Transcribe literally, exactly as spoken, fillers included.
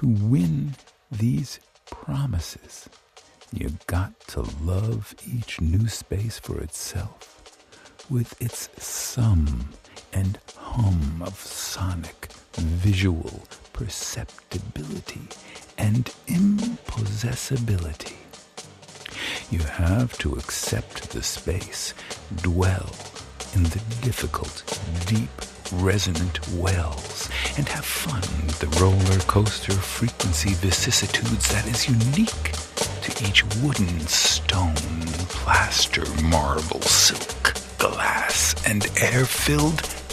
To win these promises, you got to love each new space for itself, with its sum and hum of sonic, visual perceptibility and impossessibility. You have to accept the space, dwell in the difficult, deep, resonant wells, and have fun with the roller coaster frequency vicissitudes that is unique to each wooden, stone, plaster, marble, silk, glass, and air-filled